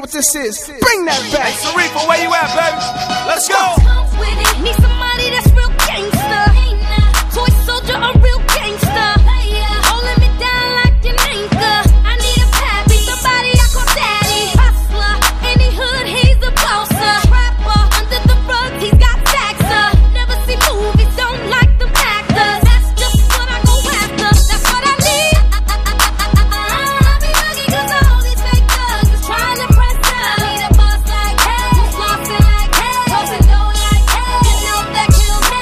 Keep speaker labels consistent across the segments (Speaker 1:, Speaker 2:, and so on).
Speaker 1: what this is. Bring that back.
Speaker 2: Hey, Sharifa, where you at, baby? Let's go.
Speaker 3: Need somebody that's real gangster. Toy soldier, a real gangster. Holding me down like an anchor. I need a pappy, somebody I call daddy. Hustler, any hood, he's a bosser. Trapper, under the rug, he's got taxer. Never see movies, don't like them actors. That's just what I go after. That's what I need. I be bugging 'cause all these fake thugs is trying to press up. I need a boss like hey, who's flossing like hey, closing dough like hey, you know that kills me.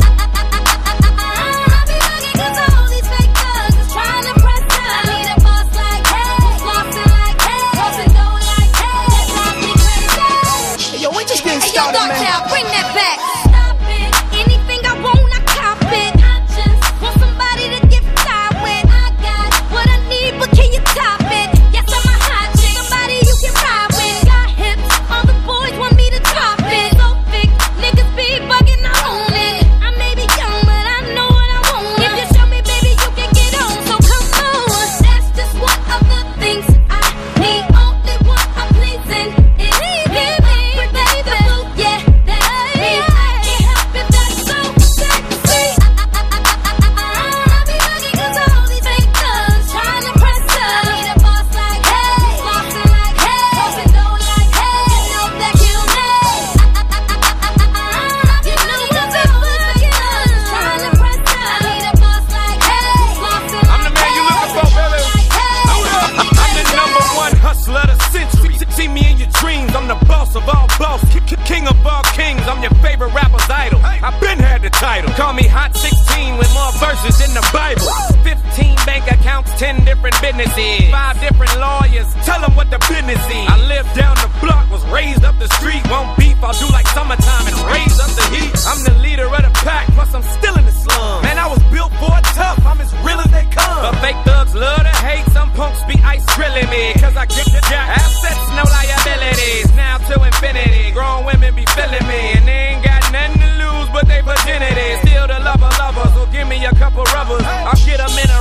Speaker 3: I be bugging 'cause all these fake thugs is trying to press up. I need a boss like hey, who's flossing like hey, closing dough like hey, that drives me crazy.
Speaker 1: Yo, we just getting
Speaker 3: Hey, yo,
Speaker 1: started,
Speaker 3: Dark
Speaker 1: man.
Speaker 3: Town, bring that back. Stop it. Anything I want, I cop it. I just want somebody to get fly with. I got what I need, but can you top it? Yes, I'm a hot chick, somebody you can ride with. Got hips, all the boys want me to drop it. So thick, niggas be bugging, I own it. I may be young, but I know what I want. If you show me, baby, you can get on. So come on. That's just one of the things I need. Only one I'm pleasing is you, baby. Yeah, that's me. I can't help it, that's so sexy. I be bugging 'cause all these fake thugs trying to press up. I need a boss like hey, flossing like hey, closing dough like hey, you know that kill me. You know what the fuck it is. Trying to press up. I need a boss like hey, flossing like
Speaker 2: I'm the man you looking for, baby. I'm the number one hustler of the century. See me in your dreams. I'm the boss of all boss, king of all kings. I'm your favorite rapper's idol. I've been had the title. Call me Hot 16 with more verses than the Bible. 15 bank accounts, 10 different businesses, 5 different lawyers. Tell them what the business is. I live down the block, was raised up the street. Won't beef, I'll do like summertime and raise up the heat. I'm the leader of the pack, plus I'm still in the slum. Man, I was built for it tough. I'm as real as they come. But fake thugs love to hate. Some punks be ice drilling me, 'cause I get the jack. Assets, no liabilities. Now to infinity. Grown women be feeling me, and they ain't got nothing to lose but they virginity. Still the lover, so give me a couple rubbers. I'll get them in a